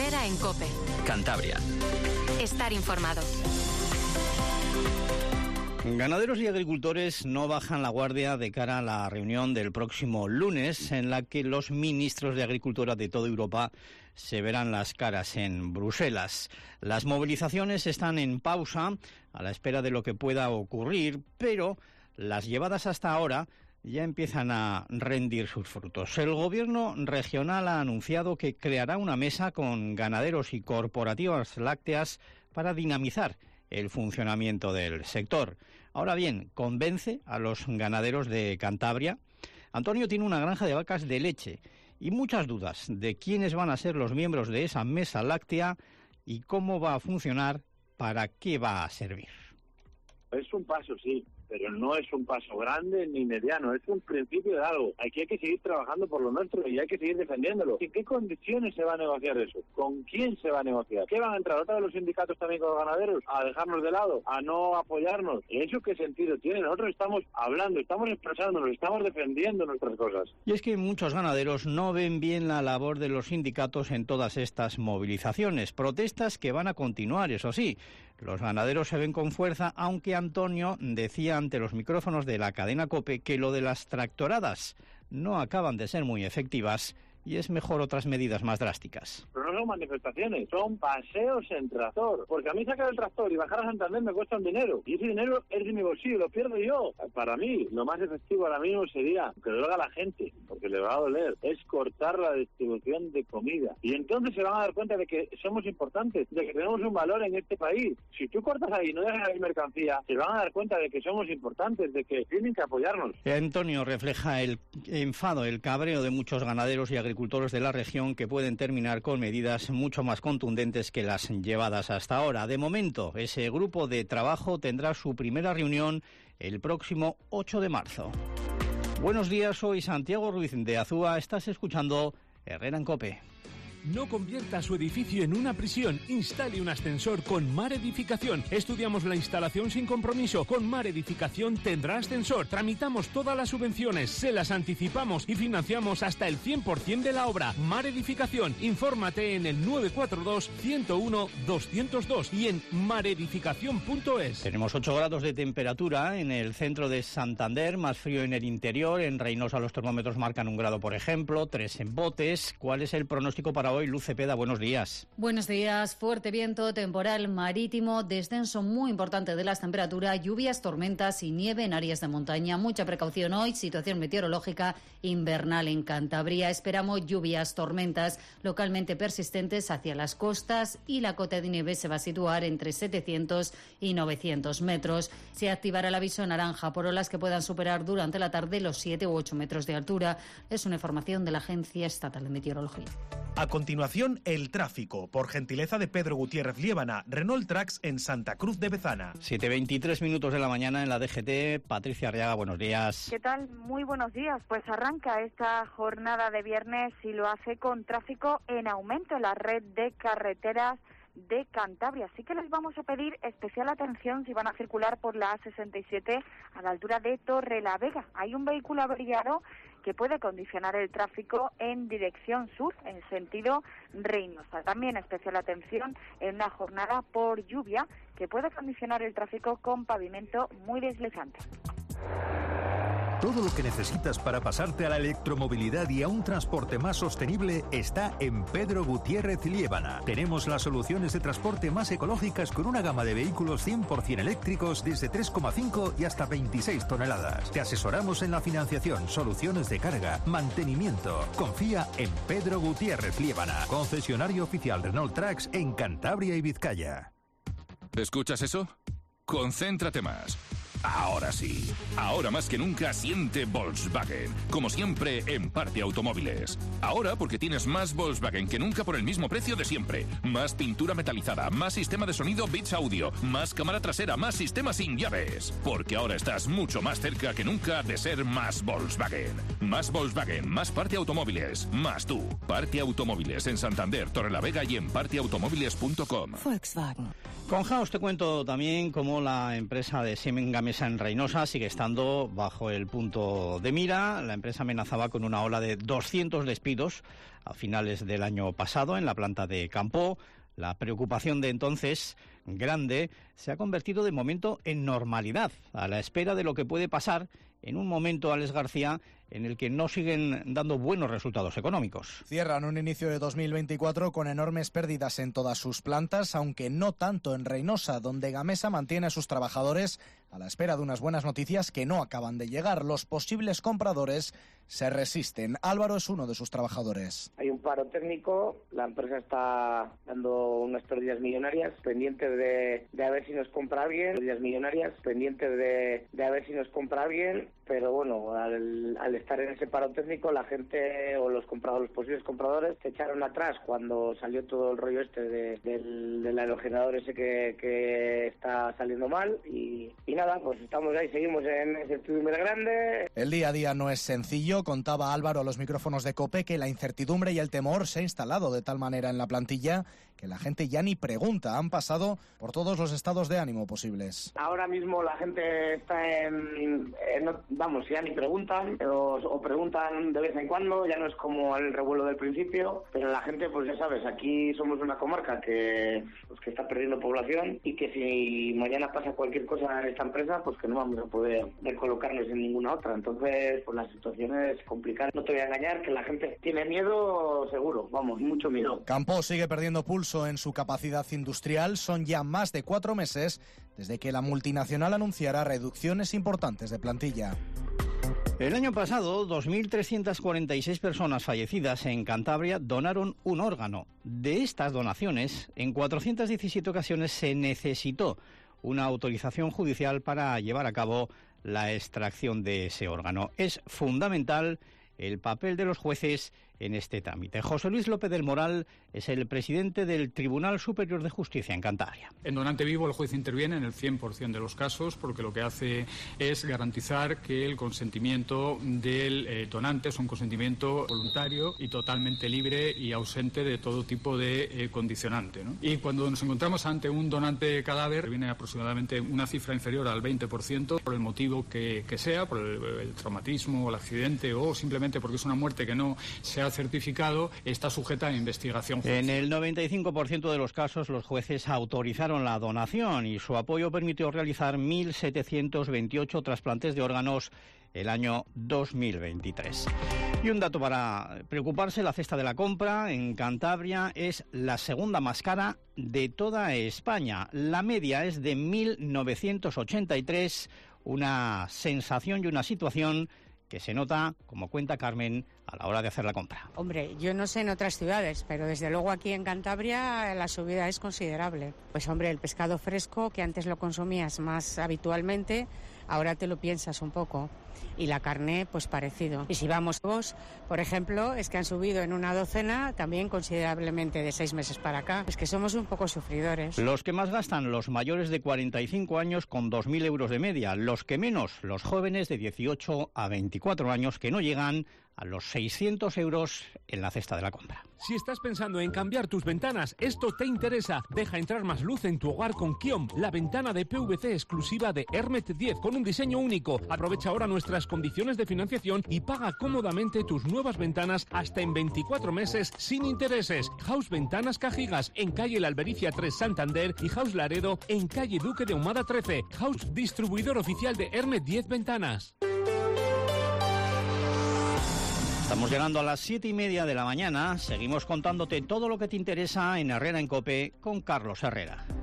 Herrera en COPE. Cantabria. Estar informado. Ganaderos y agricultores no bajan la guardia de cara a la reunión del próximo lunes, en la que los ministros de Agricultura de toda Europa se verán las caras en Bruselas. Las movilizaciones están en pausa a la espera de lo que pueda ocurrir, pero las llevadas hasta ahora ya empiezan a rendir sus frutos. El gobierno regional ha anunciado que creará una mesa con ganaderos y cooperativas lácteas para dinamizar el funcionamiento del sector. Ahora bien, convence a los ganaderos de Cantabria. Antonio tiene una granja de vacas de leche y muchas dudas de quiénes van a ser los miembros de esa mesa láctea y cómo va a funcionar, para qué va a servir. Es un paso, sí, pero no es un paso grande ni mediano, es un principio de algo. Aquí hay que seguir trabajando por lo nuestro y hay que seguir defendiéndolo. ¿En qué condiciones se va a negociar eso? ¿Con quién se va a negociar? ¿Qué van a entrar otra vez los sindicatos también con los ganaderos? ¿A dejarnos de lado? ¿A no apoyarnos? ¿Y eso qué sentido tiene? Nosotros estamos hablando, estamos expresándonos, estamos defendiendo nuestras cosas. Y es que muchos ganaderos no ven bien la labor de los sindicatos en todas estas movilizaciones. Protestas que van a continuar, eso sí. Los ganaderos se ven con fuerza, aunque Antonio decía ante los micrófonos de la cadena COPE que lo de las tractoradas no acaban de ser muy efectivas y es mejor otras medidas más drásticas. Pero no son manifestaciones, son paseos en tractor. Porque a mí sacar el tractor y bajar a Santander me cuesta un dinero. Y ese dinero es de mi bolsillo, lo pierdo yo. Para mí, lo más efectivo ahora mismo sería, que lo haga la gente, porque le va a doler, es cortar la distribución de comida. Y entonces se van a dar cuenta de que somos importantes, de que tenemos un valor en este país. Si tú cortas ahí y no dejas ahí mercancía, se van a dar cuenta de que somos importantes, de que tienen que apoyarnos. Antonio refleja el enfado, el cabreo de muchos ganaderos y agricultores de la región que pueden terminar con medidas mucho más contundentes que las llevadas hasta ahora. De momento, ese grupo de trabajo tendrá su primera reunión el próximo 8 de marzo. Buenos días, soy Santiago Ruiz de Azúa. Estás escuchando Herrera en COPE. No convierta su edificio en una prisión. Instale un ascensor con Mar Edificación. Estudiamos la instalación sin compromiso. Con Mar Edificación tendrá ascensor. Tramitamos todas las subvenciones, se las anticipamos y financiamos hasta el 100% de la obra. Mar Edificación. Infórmate en el 942 101 202 y en maredificación.es. Tenemos 8 grados de temperatura en el centro de Santander, más frío en el interior. En Reynosa los termómetros marcan 1 grado, por ejemplo, 3 en Botes. ¿Cuál es el pronóstico para hoy? Luz Cepeda, buenos días. Buenos días. Fuerte viento, temporal marítimo, descenso muy importante de las temperaturas, lluvias, tormentas y nieve en áreas de montaña. Mucha precaución hoy, situación meteorológica invernal en Cantabria. Esperamos lluvias, tormentas localmente persistentes hacia las costas y la cota de nieve se va a situar entre 700 y 900 metros. Se activará el aviso naranja por olas que puedan superar durante la tarde los 7 u 8 metros de altura. Es una información de la Agencia Estatal de Meteorología. A continuación, el tráfico, por gentileza de Pedro Gutiérrez Liébana, Renault Trax en Santa Cruz de Bezana. 7:23 minutos de la mañana en la DGT. Patricia Arriaga, buenos días. ¿Qué tal? Muy buenos días. Pues arranca esta jornada de viernes y lo hace con tráfico en aumento en la red de carreteras de Cantabria. Así que les vamos a pedir especial atención si van a circular por la A67 a la altura de Torrelavega. Hay un vehículo averiado que puede condicionar el tráfico en dirección sur, en sentido Reynosa. También especial atención en una jornada por lluvia que puede condicionar el tráfico con pavimento muy deslizante. Todo lo que necesitas para pasarte a la electromovilidad y a un transporte más sostenible está en Pedro Gutiérrez Liébana. Tenemos las soluciones de transporte más ecológicas con una gama de vehículos 100% eléctricos desde 3,5 y hasta 26 toneladas. Te asesoramos en la financiación, soluciones de carga, mantenimiento. Confía en Pedro Gutiérrez Liébana, concesionario oficial Renault Trax en Cantabria y Vizcaya. ¿Escuchas eso? Concéntrate más. Ahora sí, ahora más que nunca siente Volkswagen, como siempre en Parte Automóviles. Ahora porque tienes más Volkswagen que nunca por el mismo precio de siempre. Más pintura metalizada, más sistema de sonido Beats Audio, más cámara trasera, más sistema sin llaves. Porque ahora estás mucho más cerca que nunca de ser más Volkswagen. Más Volkswagen, más Parte Automóviles, más tú. Parte Automóviles en Santander, Torrelavega y en parteautomóviles.com. Volkswagen. Con House te cuento también cómo la empresa de Siemens Gamesa en Reynosa sigue estando bajo el punto de mira. La empresa amenazaba con una ola de 200 despidos a finales del año pasado en la planta de Campoo. La preocupación de entonces, grande, se ha convertido de momento en normalidad, a la espera de lo que puede pasar en un momento, Alex García, en el que no siguen dando buenos resultados económicos. Cierran un inicio de 2024 con enormes pérdidas en todas sus plantas, aunque no tanto en Reynosa, donde Gamesa mantiene a sus trabajadores a la espera de unas buenas noticias que no acaban de llegar. Los posibles compradores se resisten. Álvaro es uno de sus trabajadores. Hay un paro técnico, la empresa está dando unas pérdidas millonarias, pendiente de a ver si nos compra alguien, pérdidas millonarias, pendiente de a ver si nos compra alguien, pero bueno, al estar en ese paro técnico, la gente o los posibles compradores se echaron atrás cuando salió todo el rollo del aerogenerador ese que está saliendo mal y nada, pues estamos ahí, seguimos en incertidumbre grande. El día a día no es sencillo, contaba Álvaro a los micrófonos de COPE que la incertidumbre y el temor se ha instalado de tal manera en la plantilla que la gente ya ni pregunta, han pasado por todos los estados de ánimo posibles. Ahora mismo la gente está ya ni preguntan o preguntan de vez en cuando, ya no es como el revuelo del principio, pero la gente, pues ya sabes, aquí somos una comarca que está perdiendo población y que si mañana pasa cualquier cosa en esta empresa, pues que no vamos a poder recolocarnos en ninguna otra. Entonces, pues la situación es complicada. No te voy a engañar que la gente tiene miedo seguro, vamos, mucho miedo. Campoo sigue perdiendo pulso en su capacidad industrial. Son ya más de 4 meses desde que la multinacional anunciara reducciones importantes de plantilla. El año pasado, 2.346 personas fallecidas en Cantabria donaron un órgano. De estas donaciones, en 417 ocasiones se necesitó una autorización judicial para llevar a cabo la extracción de ese órgano. Es fundamental el papel de los jueces en este trámite. José Luis López del Moral es el presidente del Tribunal Superior de Justicia en Cantabria. En donante vivo el juez interviene en el 100% de los casos porque lo que hace es garantizar que el consentimiento del donante es un consentimiento voluntario y totalmente libre y ausente de todo tipo de condicionante, ¿no? Y cuando nos encontramos ante un donante cadáver, viene aproximadamente una cifra inferior al 20% por el motivo que sea, por el traumatismo o el accidente o simplemente porque es una muerte que no se ha certificado, está sujeta a investigación judicial. En el 95% de los casos los jueces autorizaron la donación y su apoyo permitió realizar 1.728 trasplantes de órganos el año 2023. Y un dato para preocuparse, la cesta de la compra en Cantabria es la segunda más cara de toda España. La media es de 1.983, una sensación y una situación que se nota, como cuenta Carmen, a la hora de hacer la compra. Hombre, yo no sé en otras ciudades, pero desde luego aquí en Cantabria la subida es considerable. Pues hombre, el pescado fresco, que antes lo consumías más habitualmente, ahora te lo piensas un poco. Y la carne, pues parecido. Y si vamos vos, por ejemplo, es que han subido en una docena también considerablemente de 6 meses para acá. Es que somos un poco sufridores. Los que más gastan, los mayores de 45 años con 2.000 euros de media. Los que menos, los jóvenes de 18 a 24 años que no llegan a los 600 euros en la cesta de la compra. Si estás pensando en cambiar tus ventanas, esto te interesa. Deja entrar más luz en tu hogar con Kiom, la ventana de PVC exclusiva de Hermet 10 con un diseño único. Aprovecha ahora nuestras condiciones de financiación y paga cómodamente tus nuevas ventanas hasta en 24 meses sin intereses. House Ventanas Cajigas en calle La Albericia 3 Santander y House Laredo en calle Duque de Ahumada 13. House distribuidor oficial de Hermet 10 Ventanas. Estamos llegando a las 7:30 de la mañana. Seguimos contándote todo lo que te interesa en Herrera en COPE con Carlos Herrera.